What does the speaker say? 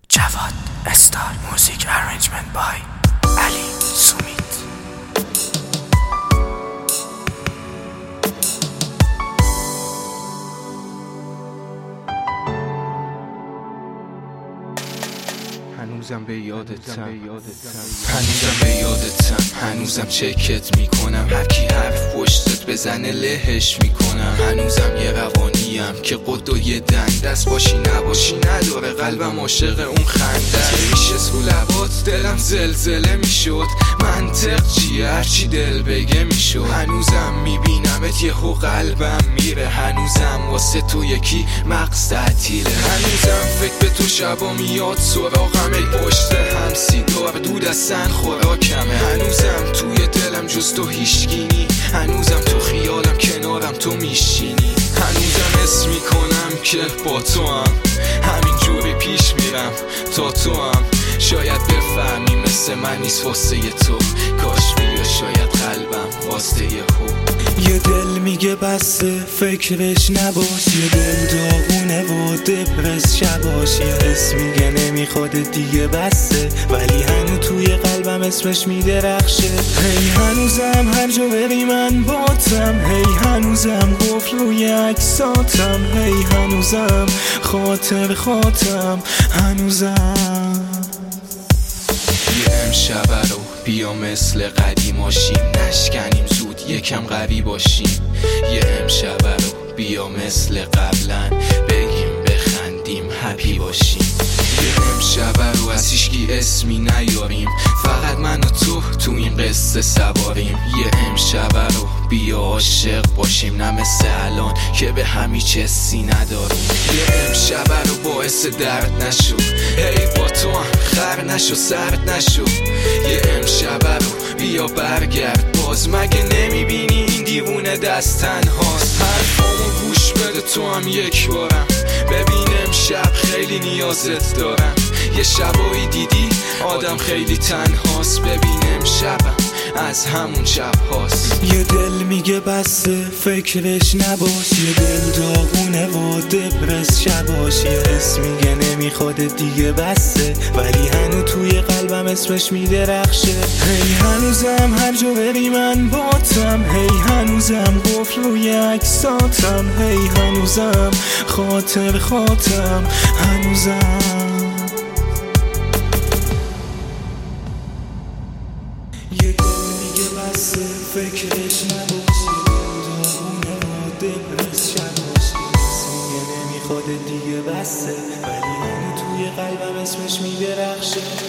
جواد استار موزیک ارنجمنت بای علی سومیت. هنوزم به یادتم هنوزم چکت میکنم، هر کی حرف پشتت بزنه لهش میکنم. هنوزم یه روانیم که قد و یه دست باشی نباشی نداره، قلبم عاشق اون خنده میشه تو لبات، دلم زلزله میشد. منطق چیه هرچی دل بگه میشد. هنوزم میبینمت یهو قلبم میره، هنوزم واسه تو یکی مغز تعطیله. هنوزم فکر به تو شبا میاد سراغم، ای پشت هم سیگار دود از سن خوراکمه. هنوزم توی دلم جز تو هیشگینی، هنوزم تو خیالم کنارم تو میشینی. هنوزم حس میکنم که با تو هم همین جوری پیش میرم تا تو هم شاید بفهمی مثل من نیست واسه تو. کاش بیا شاید قلبم واسه یه دل میگه بسته فکرش نباش، یه دل داغونه و دپرس شباش. یه حس میگه نمیخواد دیگه بسته، ولی هنو توی قلبم اسمش میدرخشه. هی هنوزم هر جا بری من باتم، هی هنوزم قفل روی عکساتم، هی هنوزم خاطر خاطم هنوزم. یه امشب رو بیا مثل قدیماشیم، نشکنیم زود یکم قوی باشیم. یه امشب رو بیا مثل قبلا، بگیم بخندیم هپی باشیم. یه امشب رو از هیچکی اسمی نیاریم، فقط من و تو این قصه سواریم. یه امشب رو بیا عاشق باشیم، نه مثل الان که به همی چسی نداریم. یه امشب رو باعث درد نشو، هی با تو هم خر نشو سرد نشو. یه امشب رو بیا برگرد باز، مگه نمیبینی این دیوونه دست تنهاست. حرفامو گوش بده تو هم یک بارم، ببین امشب خیلی نیازت دارم. یه شبایی دیدی آدم خیلی تنهاست، ببین امشبم از همون شب هاست. یه دل میگه بسته فکرش نباش، یه دل داغونه و دپرس شباش. یه حس میگه نمیخواد دیگه بسته، ولی هنو توی قلبم اسمش میدرخشه. هی هنوزم هر جا بری من باتم، هی هنوزم قفل روی عکساتم، هی هنوزم خاطر خاطم هنوزم. یه دل میگه بسته فکرش نباش، یه دل داغونه و دپرس شباش. میگه نمیخواد دیگه بسته، ولی هنو توی قلبم اسمش میدرخشه.